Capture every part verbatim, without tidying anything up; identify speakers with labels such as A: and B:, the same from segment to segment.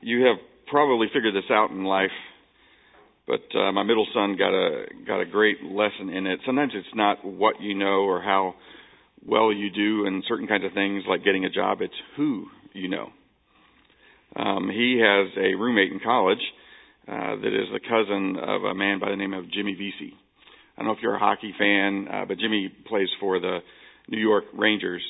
A: you have probably figured this out in life, but uh, my middle son got a got a great lesson in it. Sometimes it's not what you know or how well you do in certain kinds of things like getting a job. It's who you know. Um, he has a roommate in college uh, that is the cousin of a man by the name of Jimmy Vesey. I don't know if you're a hockey fan, uh, but Jimmy plays for the New York Rangers.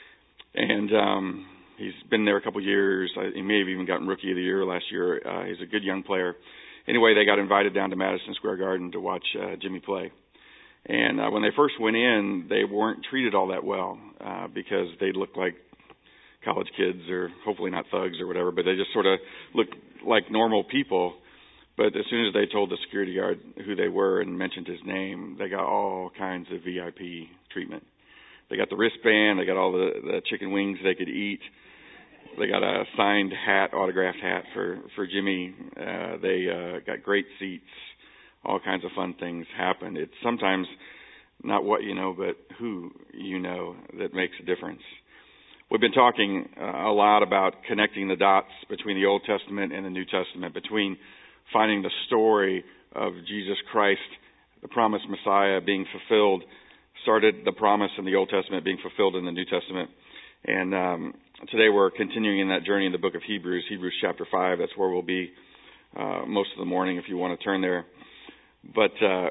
A: And um, he's been there a couple years. He may have even gotten Rookie of the Year last year. Uh, he's a good young player. Anyway, they got invited down to Madison Square Garden to watch uh, Jimmy play. And uh, when they first went in, they weren't treated all that well uh, because they looked like college kids, or hopefully not thugs or whatever, but they just sort of looked like normal people. But as soon as they told the security guard who they were and mentioned his name, they got all kinds of V I P treatment. They got the wristband, they got all the, the chicken wings they could eat. They got a signed hat, autographed hat for, for Jimmy. Uh, they uh, got great seats. All kinds of fun things happened. It's sometimes not what you know, but who you know that makes a difference. We've been talking uh, a lot about connecting the dots between the Old Testament and the New Testament, between finding the story of Jesus Christ, the promised Messiah being fulfilled, started the promise in the Old Testament being fulfilled in the New Testament. And um, today we're continuing in that journey in the book of Hebrews, Hebrews chapter five. That's where we'll be uh, most of the morning if you want to turn there. But uh,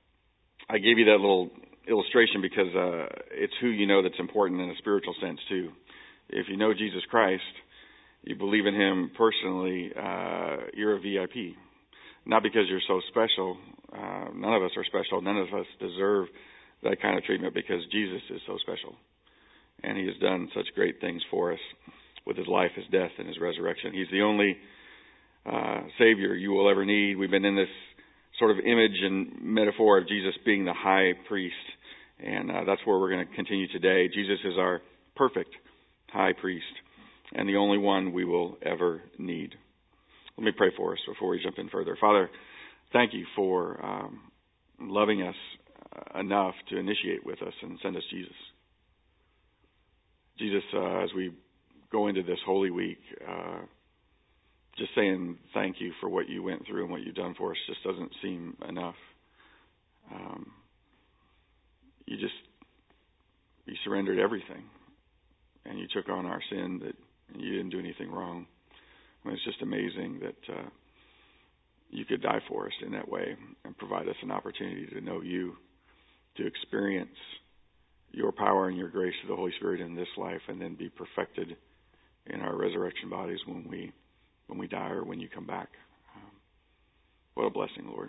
A: I gave you that little illustration because uh, it's who you know that's important in a spiritual sense too. If you know Jesus Christ, you believe in him personally, uh, you're a V I P. Not because you're so special. Uh, none of us are special. None of us deserve that kind of treatment because Jesus is so special. And he has done such great things for us with his life, his death, and his resurrection. He's the only uh, Savior you will ever need. We've been in this sort of image and metaphor of Jesus being the high priest. And uh, that's where we're going to continue today. Jesus is our perfect high priest and the only one we will ever need. Let me pray for us before we jump in further. Father, thank you for um, loving us enough to initiate with us and send us Jesus. Jesus, uh, as we go into this Holy Week, uh, just saying thank you for what you went through and what you've done for us just doesn't seem enough. Um, you just, you surrendered everything, and you took on our sin, that and you didn't do anything wrong. I mean, it's just amazing that uh, you could die for us in that way and provide us an opportunity to know you, to experience your power and your grace through the Holy Spirit in this life, and then be perfected in our resurrection bodies when we when we die or when you come back. Um, what a blessing, Lord.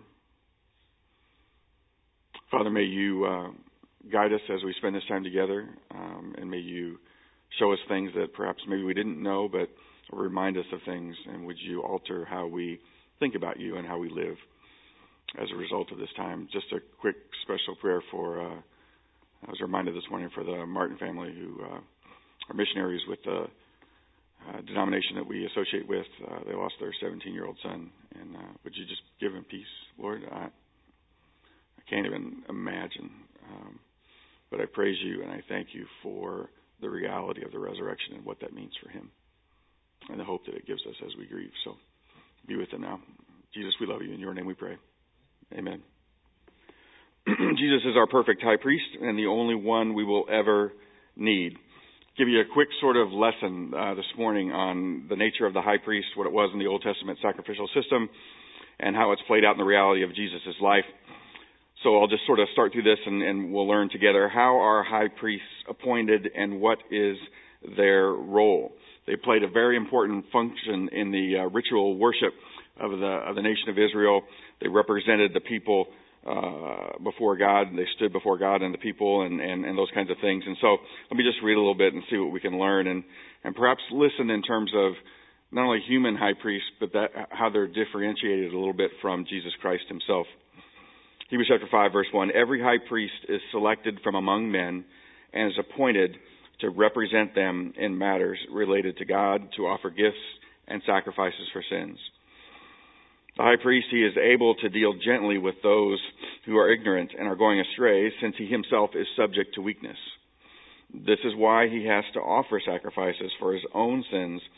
A: Father, may you uh, guide us as we spend this time together, um, and may you show us things that perhaps maybe we didn't know, but remind us of things, and would you alter how we think about you and how we live as a result of this time. Just a quick special prayer for, uh, I was reminded this morning for the Martin family who uh, are missionaries with the uh, denomination that we associate with. Uh, they lost their seventeen-year-old son, and uh, would you just give him peace, Lord? I, I can't even imagine, um, but I praise you and I thank you for the reality of the resurrection and what that means for him, and the hope that it gives us as we grieve. So be with him now. Jesus, we love you. In your name we pray. Amen. Jesus is our perfect high priest and the only one we will ever need. Give you a quick sort of lesson uh, this morning on the nature of the high priest, what it was in the Old Testament sacrificial system, and how it's played out in the reality of Jesus' life. So I'll just sort of start through this and, and we'll learn together how are high priests appointed and what is their role. They played a very important function in the uh, ritual worship of the of the nation of Israel. They represented the people uh, before God. They stood before God and the people and, and, and those kinds of things. And so let me just read a little bit and see what we can learn, and, and perhaps listen in terms of not only human high priests, but that, how they're differentiated a little bit from Jesus Christ himself. Hebrews chapter five, verse one, every high priest is selected from among men and is appointed to represent them in matters related to God, to offer gifts and sacrifices for sins. The high priest, he is able to deal gently with those who are ignorant and are going astray, since he himself is subject to weakness. This is why he has to offer sacrifices for his own sins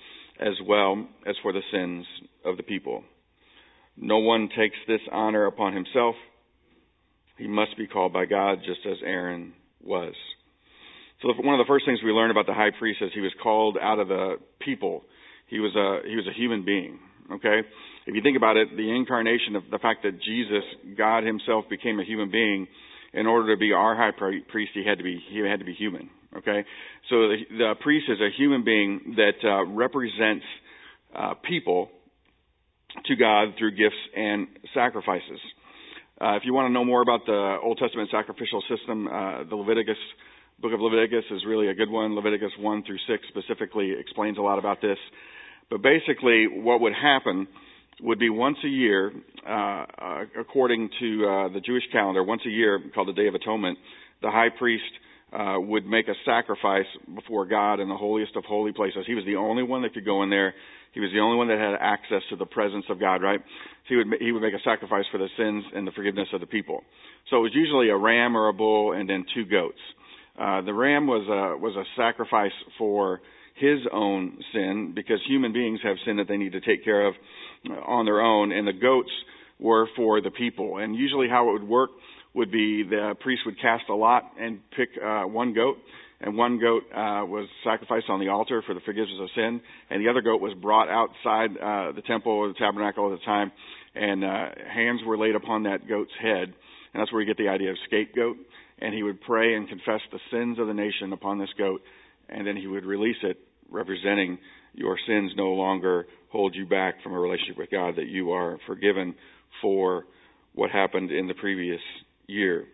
A: as well as for the sins of the people. No one takes this honor upon himself. He must be called by God, just as Aaron was. So one of the first things we learn about the high priest is he was called out of the people. He was a he was a human being. Okay, if you think about it, the incarnation of the fact that Jesus, God Himself, became a human being in order to be our high priest, he had to be he had to be human. Okay, so the, the priest is a human being that uh, represents uh, people to God through gifts and sacrifices. Uh, if you want to know more about the Old Testament sacrificial system, uh, the Leviticus, book of Leviticus is really a good one. Leviticus one through six specifically explains a lot about this. But basically what would happen would be once a year, uh, uh, according to uh, the Jewish calendar, once a year called the Day of Atonement, the high priest uh, would make a sacrifice before God in the holiest of holy places. He was the only one that could go in there. He was the only one that had access to the presence of God, right? So he would he would make a sacrifice for the sins and the forgiveness of the people. So it was usually a ram or a bull and then two goats. Uh, the ram was a, was a sacrifice for his own sin, because human beings have sin that they need to take care of on their own, and the goats were for the people. And usually how it would work would be the priest would cast a lot and pick uh, one goat, and one goat uh, was sacrificed on the altar for the forgiveness of sin, and the other goat was brought outside uh, the temple or the tabernacle at the time, and uh, hands were laid upon that goat's head, and that's where you get the idea of scapegoat. And he would pray and confess the sins of the nation upon this goat, and then he would release it, representing your sins no longer hold you back from a relationship with God, that you are forgiven for what happened in the previous year.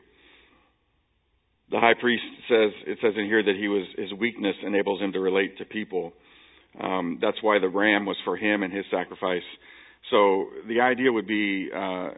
A: The high priest says, it says in here that he was, his weakness enables him to relate to people. Um, that's why the ram was for him and his sacrifice. So the idea would be, uh,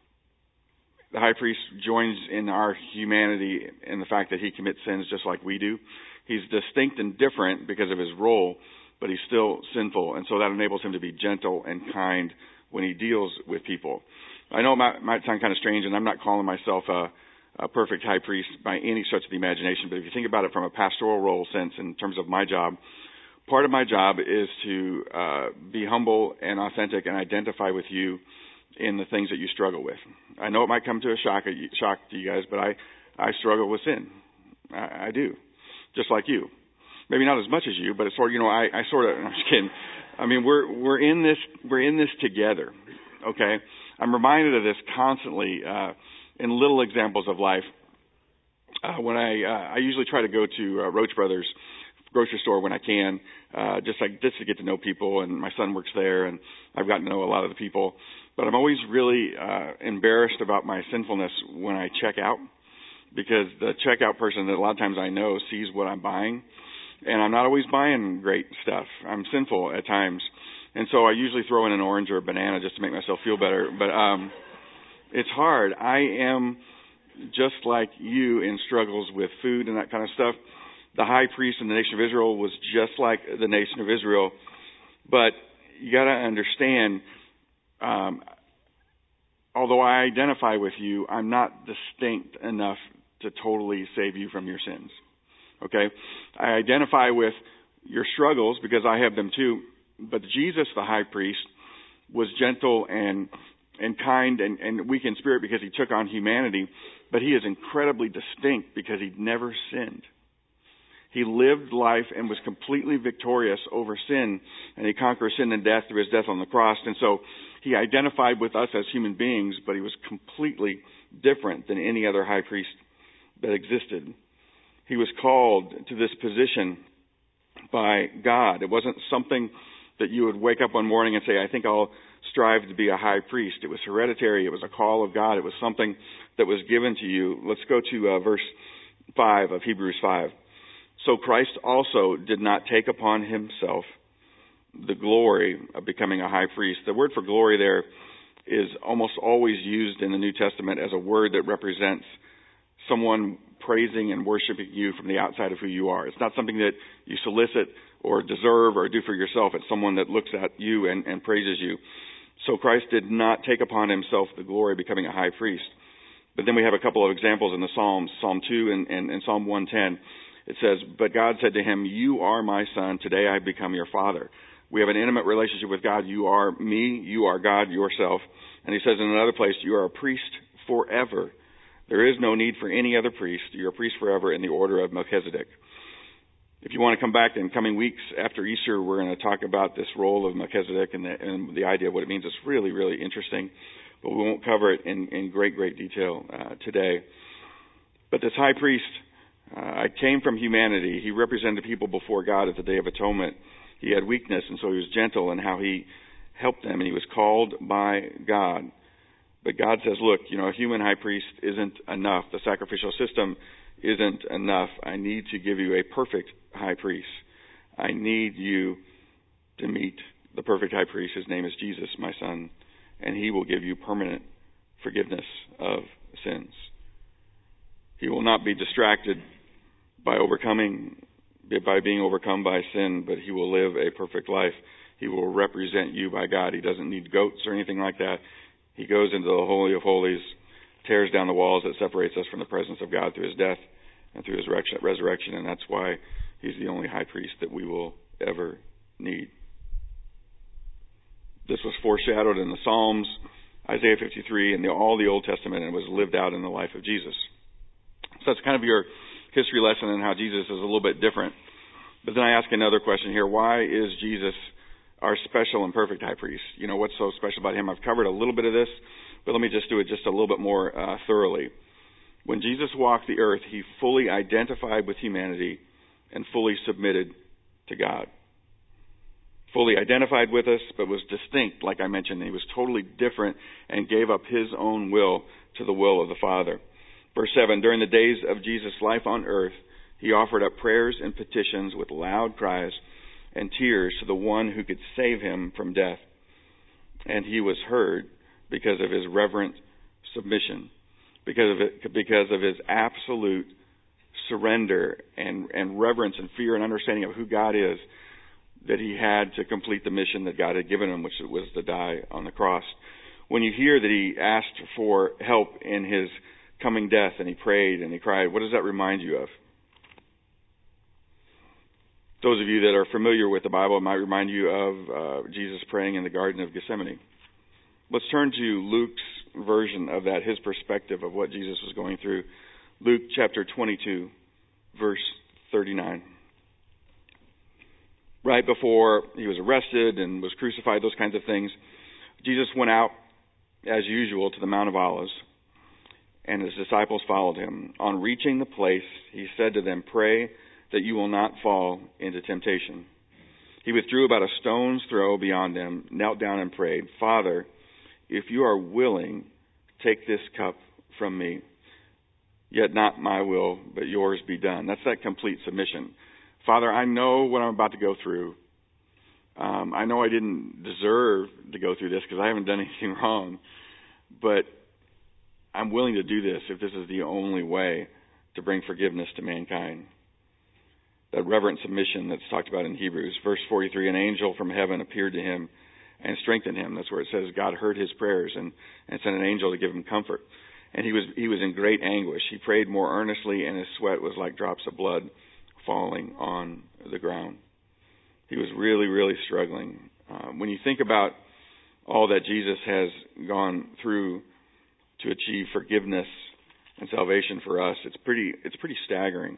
A: the high priest joins in our humanity in the fact that he commits sins just like we do. He's distinct and different because of his role, but he's still sinful, and so that enables him to be gentle and kind when he deals with people. I know it might, might sound kind of strange, and I'm not calling myself a, a perfect high priest by any stretch of the imagination, but if you think about it from a pastoral role sense in terms of my job, part of my job is to uh, be humble and authentic and identify with you in the things that you struggle with. I know it might come to a shock, a shock to you guys, but I, I struggle with sin. I, I do, just like you. Maybe not as much as you, but it's sort of, you know, I, I sort of, I'm just kidding. I mean, we're, we're in this, we're in this together. Okay. I'm reminded of this constantly, uh, in little examples of life. Uh, when I, uh, I usually try to go to, uh, Roach Brothers grocery store when I can, uh, just like, just to get to know people, and my son works there, and I've gotten to know a lot of the people. But I'm always really, uh, embarrassed about my sinfulness when I check out, because the checkout person that a lot of times I know sees what I'm buying. And I'm not always buying great stuff. I'm sinful at times. And so I usually throw in an orange or a banana just to make myself feel better. But um, it's hard. I am just like you in struggles with food and that kind of stuff. The high priest in the nation of Israel was just like the nation of Israel. But you got to understand, um, although I identify with you, I'm not distinct enough to totally save you from your sins. Okay, I identify with your struggles because I have them too. But Jesus, the high priest, was gentle and and kind and, and weak in spirit because he took on humanity. But he is incredibly distinct because he never sinned. He lived life and was completely victorious over sin, and he conquered sin and death through his death on the cross. And so he identified with us as human beings, but he was completely different than any other high priest that existed. He was called to this position by God. It wasn't something that you would wake up one morning and say, I think I'll strive to be a high priest. It was hereditary. It was a call of God. It was something that was given to you. Let's go to uh, verse five of Hebrews five. So Christ also did not take upon himself the glory of becoming a high priest. The word for glory there is almost always used in the New Testament as a word that represents someone praising and worshiping you from the outside of who you are. It's not something that you solicit or deserve or do for yourself. It's someone that looks at you and, and praises you. So Christ did not take upon himself the glory of becoming a high priest. But then we have a couple of examples in the Psalms, Psalm two and, and, and Psalm one ten. It says, but God said to him, you are my son. Today I have become your father. We have an intimate relationship with God. You are me. You are God yourself. And he says in another place, you are a priest forever. There is no need for any other priest. You're a priest forever in the order of Melchizedek. If you want to come back in coming weeks after Easter, we're going to talk about this role of Melchizedek and the, and the idea of what it means. It's really, really interesting, but we won't cover it in, in great, great detail uh, today. But this high priest uh, came from humanity. He represented people before God at the Day of Atonement. He had weakness, and so he was gentle in how he helped them, and he was called by God. But God says, look, you know, a human high priest isn't enough. The sacrificial system isn't enough. I need to give you a perfect high priest. I need you to meet the perfect high priest. His name is Jesus, my son, and he will give you permanent forgiveness of sins. He will not be distracted by overcoming, by being overcome by sin, but he will live a perfect life. He will represent you by God. He doesn't need goats or anything like that. He goes into the Holy of Holies, tears down the walls that separates us from the presence of God through his death and through his resurrection, and that's why he's the only high priest that we will ever need. This was foreshadowed in the Psalms, Isaiah fifty-three, and the, all the Old Testament, and was lived out in the life of Jesus. So that's kind of your history lesson on how Jesus is a little bit different. But then I ask another question here. Why is Jesus our special and perfect high priest? You know, what's so special about him? I've covered a little bit of this, but let me just do it just a little bit more uh, thoroughly. When Jesus walked the earth, he fully identified with humanity and fully submitted to God. Fully identified with us, but was distinct, like I mentioned. He was totally different and gave up his own will to the will of the Father. Verse seven, during the days of Jesus' life on earth, he offered up prayers and petitions with loud cries and tears to the one who could save him from death. And he was heard because of his reverent submission, because of it, because of his absolute surrender and, and reverence and fear and understanding of who God is, that he had to complete the mission that God had given him, which was to die on the cross. When you hear that he asked for help in his coming death and he prayed and he cried, what does that remind you of? Those of you that are familiar with the Bible, it might remind you of uh, Jesus praying in the Garden of Gethsemane. Let's turn to Luke's version of that, his perspective of what Jesus was going through. Luke chapter twenty-two, verse thirty-nine. Right before he was arrested and was crucified, those kinds of things, Jesus went out, as usual, to the Mount of Olives, and his disciples followed him. On reaching the place, he said to them, pray that you will not fall into temptation. He withdrew about a stone's throw beyond them, knelt down and prayed, Father, if you are willing, take this cup from me. Yet not my will, but yours be done. That's that complete submission. Father, I know what I'm about to go through. Um, I know I didn't deserve to go through this because I haven't done anything wrong. But I'm willing to do this if this is the only way to bring forgiveness to mankind. That reverent submission that's talked about in Hebrews. Verse forty-three, an angel from heaven appeared to him and strengthened him. That's where it says God heard his prayers and, and sent an angel to give him comfort. And he was he was in great anguish. He prayed more earnestly, and his sweat was like drops of blood falling on the ground. He was really, really struggling. Uh, when you think about all that Jesus has gone through to achieve forgiveness and salvation for us, it's pretty it's pretty staggering.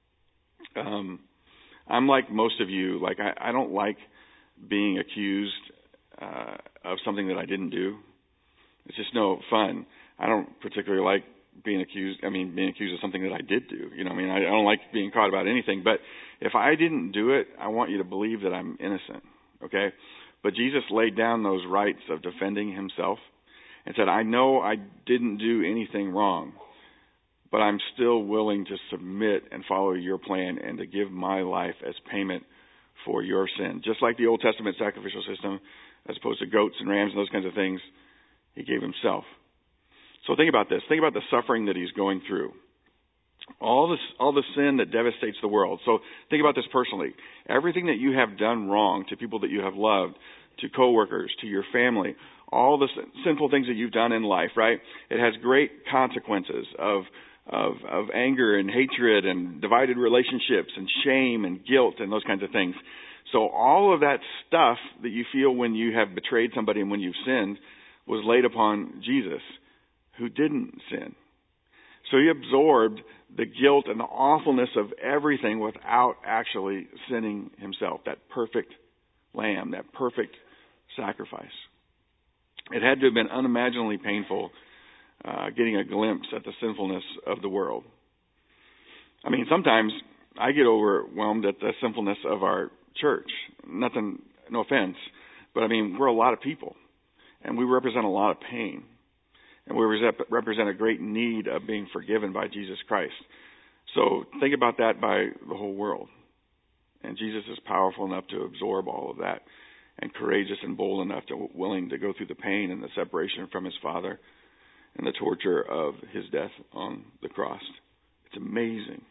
A: Um, I'm like most of you. Like I, I don't like being accused uh, of something that I didn't do. It's just no fun. I don't particularly like being accused. I mean, being accused of something that I did do. You know, I mean, I, I don't like being caught about anything. But if I didn't do it, I want you to believe that I'm innocent. Okay? But Jesus laid down those rights of defending himself and said, I know I didn't do anything wrong, but I'm still willing to submit and follow your plan and to give my life as payment for your sin. Just like the Old Testament sacrificial system, as opposed to goats and rams and those kinds of things, he gave himself. So think about this. Think about the suffering that he's going through. All this, all the sin that devastates the world. So think about this personally. Everything that you have done wrong to people that you have loved, to coworkers, to your family, all the sinful things that you've done in life, right? It has great consequences of Of, of anger and hatred and divided relationships and shame and guilt and those kinds of things. So all of that stuff that you feel when you have betrayed somebody and when you've sinned was laid upon Jesus, who didn't sin. So he absorbed the guilt and the awfulness of everything without actually sinning himself. That perfect lamb, that perfect sacrifice. It had to have been unimaginably painful uh, getting a glimpse at the sinfulness of the world. I mean, sometimes I get overwhelmed at the sinfulness of our church. Nothing, no offense, but I mean, we're a lot of people, and we represent a lot of pain, and we represent a great need of being forgiven by Jesus Christ. So think about that by the whole world. And Jesus is powerful enough to absorb all of that, and courageous and bold enough to willing to go through the pain and the separation from his Father and the torture of his death on the cross. It's amazing.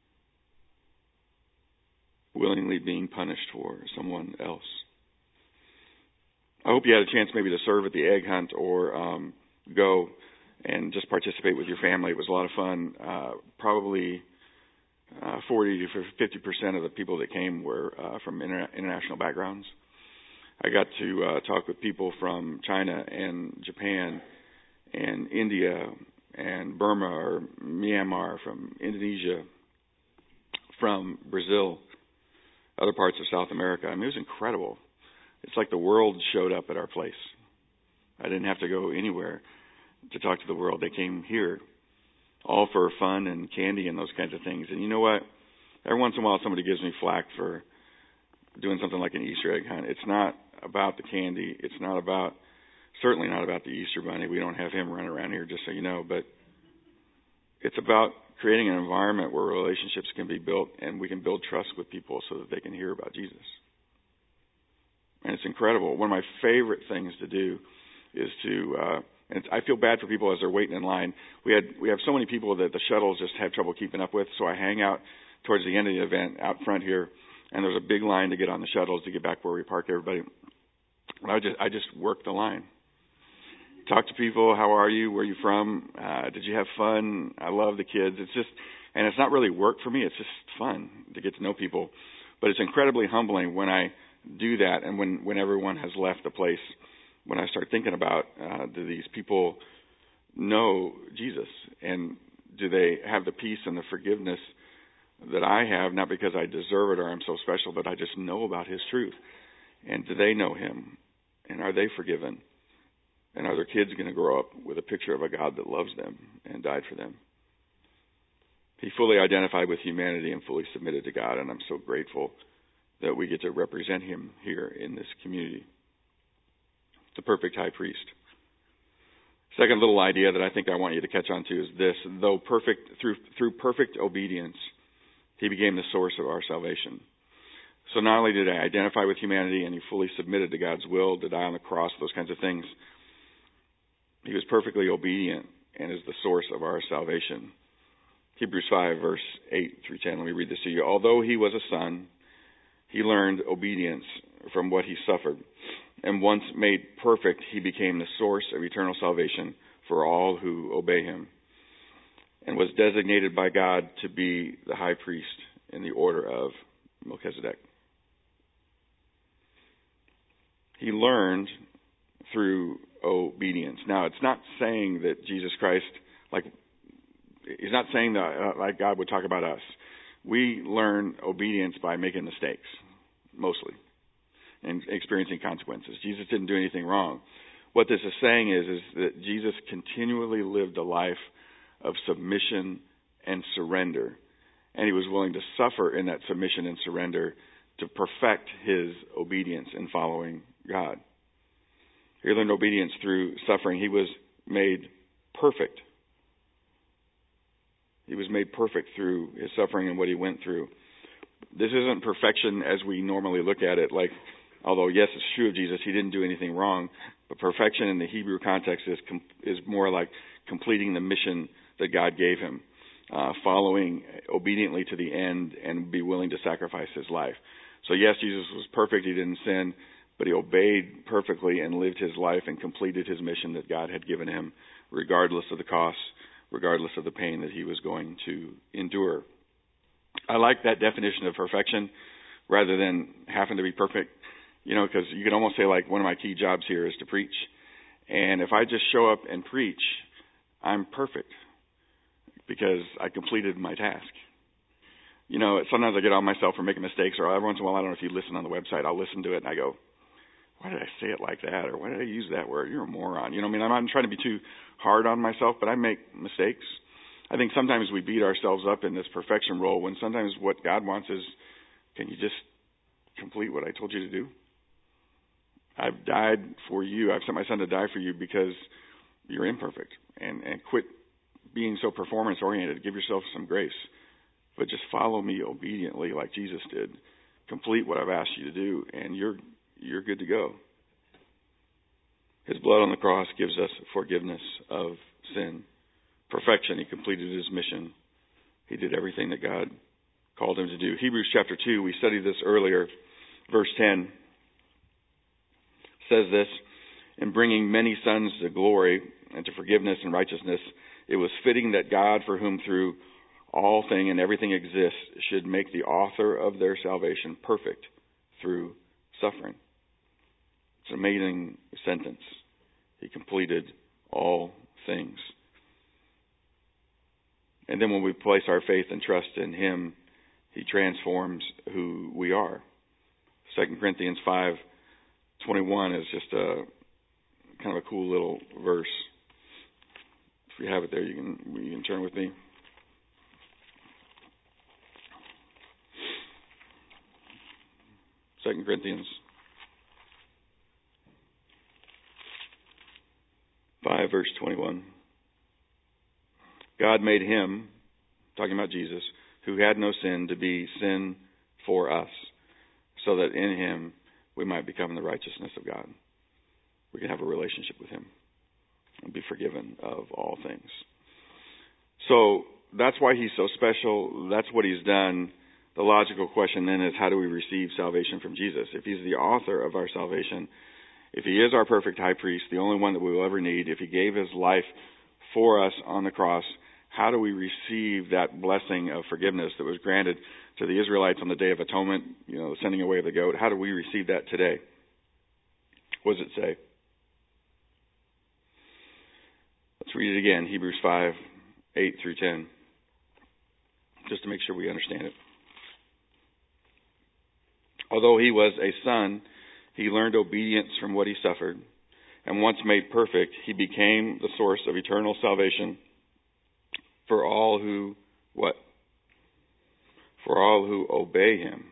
A: Willingly being punished for someone else. I hope you had a chance maybe to serve at the egg hunt or um, go and just participate with your family. It was a lot of fun. Uh, probably uh, forty to fifty percent of the people that came were uh, from inter- international backgrounds. I got to uh, talk with people from China and Japan and India and Burma or Myanmar, from Indonesia, from Brazil, other parts of South America. I mean, it was incredible. It's like the world showed up at our place. I didn't have to go anywhere to talk to the world. They came here, all for fun and candy and those kinds of things. And you know what? Every once in a while somebody gives me flack for doing something like an Easter egg hunt. It's not about the candy. It's not about, certainly not about the Easter Bunny. We don't have him running around here, just so you know. But it's about creating an environment where relationships can be built and we can build trust with people so that they can hear about Jesus. And it's incredible. One of my favorite things to do is to, uh, and it's, I feel bad for people as they're waiting in line. We had we have so many people that the shuttles just have trouble keeping up with, so I hang out towards the end of the event out front here, and there's a big line to get on the shuttles to get back where we park everybody. And I just I just work the line. Talk to people. How are you? Where are you from? Uh, did you have fun? I love the kids. It's just, and it's not really work for me. It's just fun to get to know people. But it's incredibly humbling when I do that, and when, when everyone has left the place, when I start thinking about, uh, do these people know Jesus? And do they have the peace and the forgiveness that I have, not because I deserve it or I'm so special, but I just know about his truth? And do they know him? And are they forgiven? And are their kids going to grow up with a picture of a God that loves them and died for them? He fully identified with humanity and fully submitted to God, and I'm so grateful that we get to represent him here in this community. The perfect high priest. Second little idea that I think I want you to catch on to is this: though perfect, through through perfect obedience, he became the source of our salvation. So not only did he identify with humanity and he fully submitted to God's will to die on the cross, those kinds of things, he was perfectly obedient and is the source of our salvation. Hebrews five, verse eight through ten. Let me read this to you. Although he was a son, he learned obedience from what he suffered. And once made perfect, he became the source of eternal salvation for all who obey him, and was designated by God to be the high priest in the order of Melchizedek. He learned through obedience. Now, it's not saying that Jesus Christ, like, he's not saying that uh, like God would talk about us. We learn obedience by making mistakes, mostly, and experiencing consequences. Jesus didn't do anything wrong. What this is saying is, is that Jesus continually lived a life of submission and surrender, and he was willing to suffer in that submission and surrender to perfect his obedience in following God. He learned obedience through suffering. He was made perfect. He was made perfect through his suffering and what he went through. This isn't perfection as we normally look at it. Like, although, yes, it's true of Jesus, he didn't do anything wrong. But perfection in the Hebrew context is com- is more like completing the mission that God gave him, uh, following obediently to the end and be willing to sacrifice his life. So, yes, Jesus was perfect. He didn't sin, but he obeyed perfectly and lived his life and completed his mission that God had given him, regardless of the cost, regardless of the pain that he was going to endure. I like that definition of perfection rather than having to be perfect. You know, because you can almost say, like, one of my key jobs here is to preach. And if I just show up and preach, I'm perfect because I completed my task. You know, sometimes I get on myself for making mistakes, or every once in a while, I don't know if you listen on the website, I'll listen to it and I go, why did I say it like that? Or why did I use that word? You're a moron. You know what I mean? I'm not trying to be too hard on myself, but I make mistakes. I think sometimes we beat ourselves up in this perfection role when sometimes what God wants is, can you just complete what I told you to do? I've died for you. I've sent my son to die for you because you're imperfect. And, and quit being so performance-oriented. Give yourself some grace. But just follow me obediently like Jesus did. Complete what I've asked you to do, and you're you're good to go. His blood on the cross gives us forgiveness of sin. Perfection. He completed his mission. He did everything that God called him to do. Hebrews chapter two, we studied this earlier. Verse ten says this, in bringing many sons to glory and to forgiveness and righteousness, it was fitting that God, for whom through all thing and everything exists, should make the author of their salvation perfect through suffering. It's an amazing sentence. He completed all things. And then when we place our faith and trust in him, he transforms who we are. Second Corinthians five twenty-one is just a kind of a cool little verse. If you have it there, you can you can turn with me. Second Corinthians five, verse twenty-one. God made him, talking about Jesus, who had no sin, to be sin for us, so that in him we might become the righteousness of God. We can have a relationship with him and be forgiven of all things. So that's why he's so special. That's what he's done. The logical question then is, how do we receive salvation from Jesus? If he's the author of our salvation, if he is our perfect high priest, the only one that we will ever need, if he gave his life for us on the cross, how do we receive that blessing of forgiveness that was granted to the Israelites on the Day of Atonement, you know, the sending away of the goat? How do we receive that today? What does it say? Let's read it again, Hebrews five, eight through ten, just to make sure we understand it. Although he was a son, he learned obedience from what he suffered, and once made perfect, he became the source of eternal salvation for all who, what? For all who obey him.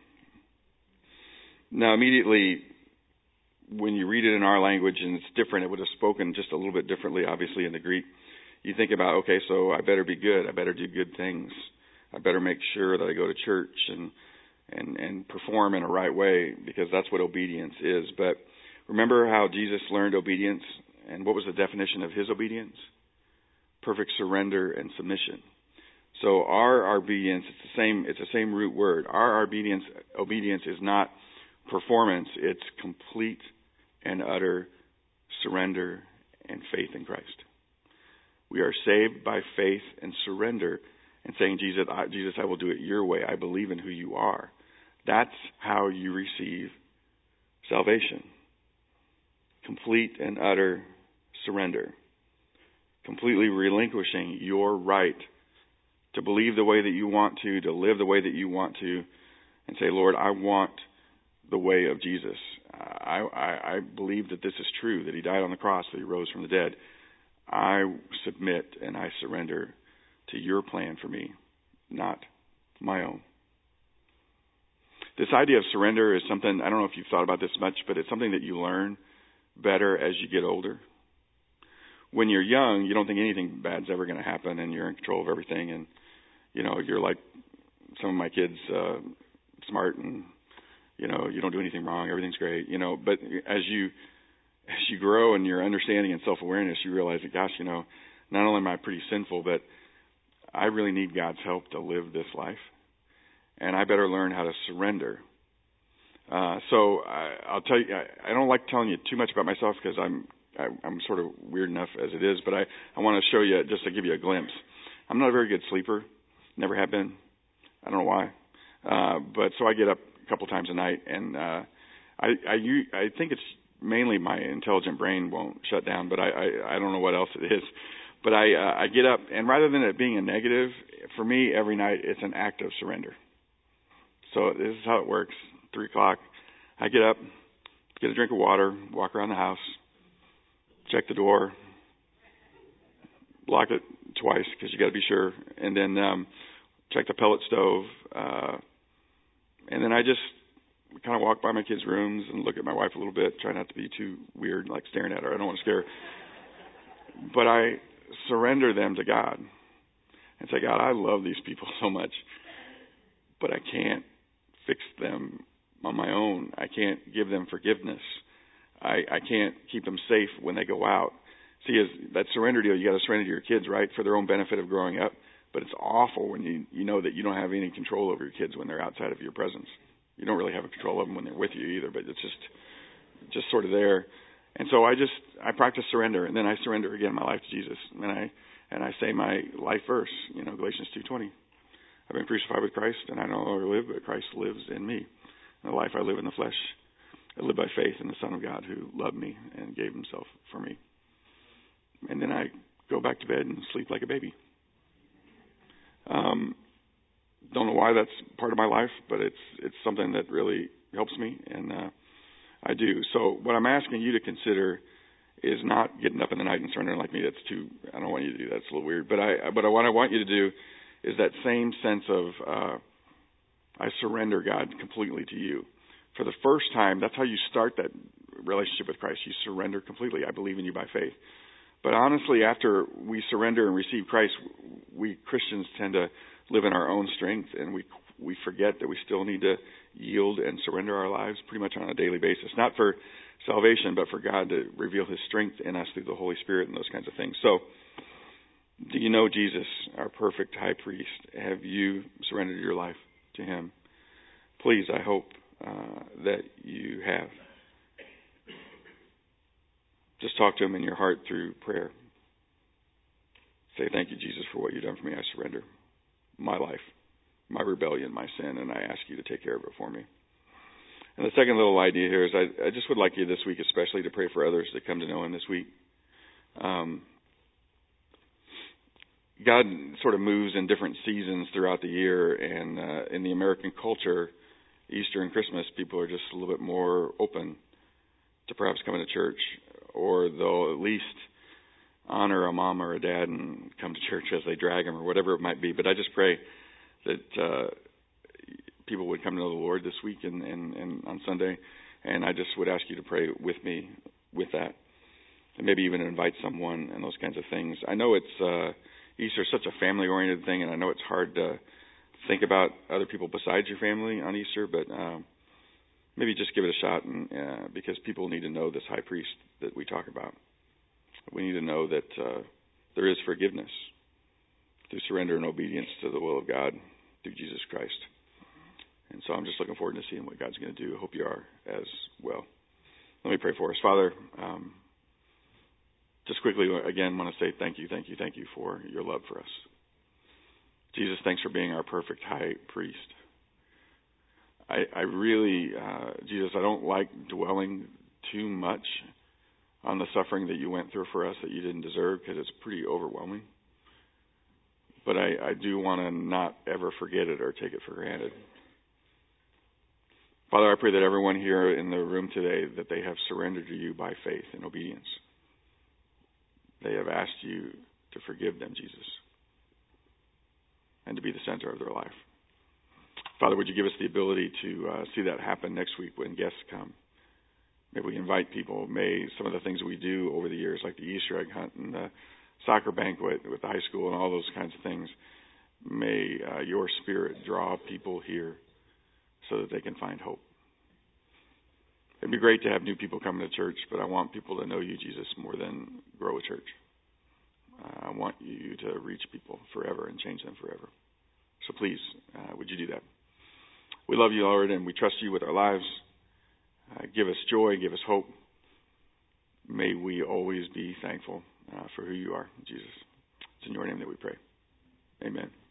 A: Now, immediately, when you read it in our language, and it's different, it would have spoken just a little bit differently, obviously, in the Greek. You think about, okay, so I better be good. I better do good things. I better make sure that I go to church and and, and perform in a right way, because that's what obedience is. But remember how Jesus learned obedience, and what was the definition of his obedience? Perfect surrender and submission. So our obedience, it's the same, it's the same root word. Our obedience, obedience is not performance, it's complete and utter surrender and faith in Christ. We are saved by faith and surrender and saying, Jesus, I, Jesus, I will do it your way. I believe in who you are. That's how you receive salvation. Complete and utter surrender. Completely relinquishing your right to believe the way that you want to, to live the way that you want to, and say, Lord, I want the way of Jesus. I, I, I believe that this is true, that he died on the cross, that he rose from the dead. I submit and I surrender to your plan for me, not my own. This idea of surrender is something, I don't know if you've thought about this much, but it's something that you learn better as you get older. When you're young, you don't think anything bad's ever going to happen, and you're in control of everything, and, you know, you're like some of my kids, uh, smart, and, you know, you don't do anything wrong, everything's great, you know, but as you, as you grow in your understanding and self-awareness, you realize that, gosh, you know, not only am I pretty sinful, but I really need God's help to live this life, and I better learn how to surrender. Uh, so I, I'll tell you, I, I don't like telling you too much about myself, because I'm I, I'm sort of weird enough as it is, but I, I want to show you, just to give you a glimpse. I'm not a very good sleeper, never have been. I don't know why. Uh, but so I get up couple times a night, and uh, I, I I think it's mainly my intelligent brain won't shut down, but I I, I don't know what else it is. But I uh, I get up, and rather than it being a negative, for me every night it's an act of surrender. So this is how it works. Three o'clock, I get up, get a drink of water, walk around the house, check the door, lock it twice because you got to be sure, and then um, check the pellet stove, uh, and then I just kind of walk by my kids' rooms and look at my wife a little bit, try not to be too weird, like staring at her. I don't want to scare her. But I surrender them to God and say, God, I love these people so much, but I can't fix them on my own. I can't give them forgiveness. I, I can't keep them safe when they go out. See, as that surrender deal, you got to surrender to your kids, right, for their own benefit of growing up. But it's awful when you you know that you don't have any control over your kids when they're outside of your presence. You don't really have a control of them when they're with you either, but it's just just sort of there. And so I just I practice surrender, and then I surrender again my life to Jesus, and I and I say my life verse, you know, Galatians two twenty. I've been crucified with Christ, and I no longer live, but Christ lives in me. And the life I live in the flesh, I live by faith in the Son of God who loved me and gave himself for me. And then I go back to bed and sleep like a baby. Um, don't know why that's part of my life, but it's it's something that really helps me, and uh, I do. So what I'm asking you to consider is not getting up in the night and surrendering like me. That's too. I don't want you to do that. It's a little weird. But I. But what I want you to do is that same sense of uh, I surrender, God, completely to you. For the first time, that's how you start that relationship with Christ. You surrender completely. I believe in you by faith. But honestly, after we surrender and receive Christ, we Christians tend to live in our own strength, and we we forget that we still need to yield and surrender our lives pretty much on a daily basis. Not for salvation, but for God to reveal his strength in us through the Holy Spirit and those kinds of things. So, do you know Jesus, our perfect high priest? Have you surrendered your life to him? Please, I hope uh, that you have. Just talk to him in your heart through prayer. Say, thank you, Jesus, for what you've done for me. I surrender my life, my rebellion, my sin, and I ask you to take care of it for me. And the second little idea here is I, I just would like you this week especially to pray for others that come to know him this week. Um, God sort of moves in different seasons throughout the year, and uh, in the American culture, Easter and Christmas, people are just a little bit more open to perhaps coming to church, or they'll at least honor a mom or a dad and come to church as they drag them or whatever it might be. But I just pray that uh, people would come to know the Lord this week and, and, and on Sunday, and I just would ask you to pray with me with that, and maybe even invite someone and those kinds of things. I know it's uh, Easter is such a family-oriented thing, and I know it's hard to think about other people besides your family on Easter, but um, maybe just give it a shot, and, uh, because people need to know this high priest that we talk about. We need to know that uh, there is forgiveness through surrender and obedience to the will of God through Jesus Christ. And so I'm just looking forward to seeing what God's going to do. I hope you are as well. Let me pray for us. Father, um, just quickly, again, want to say thank you, thank you, thank you for your love for us. Jesus, thanks for being our perfect high priest. I, I really, uh, Jesus, I don't like dwelling too much on the suffering that you went through for us that you didn't deserve, because it's pretty overwhelming. But I, I do want to not ever forget it or take it for granted. Father, I pray that everyone here in the room today, that they have surrendered to you by faith and obedience. They have asked you to forgive them, Jesus, and to be the center of their life. Father, would you give us the ability to uh, see that happen next week when guests come? May we invite people. May some of the things we do over the years, like the Easter egg hunt and the soccer banquet with the high school and all those kinds of things, may uh, your Spirit draw people here so that they can find hope. It'd be great to have new people coming to church, but I want people to know you, Jesus, more than grow a church. Uh, I want you to reach people forever and change them forever. So please, uh, would you do that? We love you, Lord, and we trust you with our lives. Uh, give us joy, give us hope. May we always be thankful uh, for who you are, Jesus. It's in your name that we pray. Amen.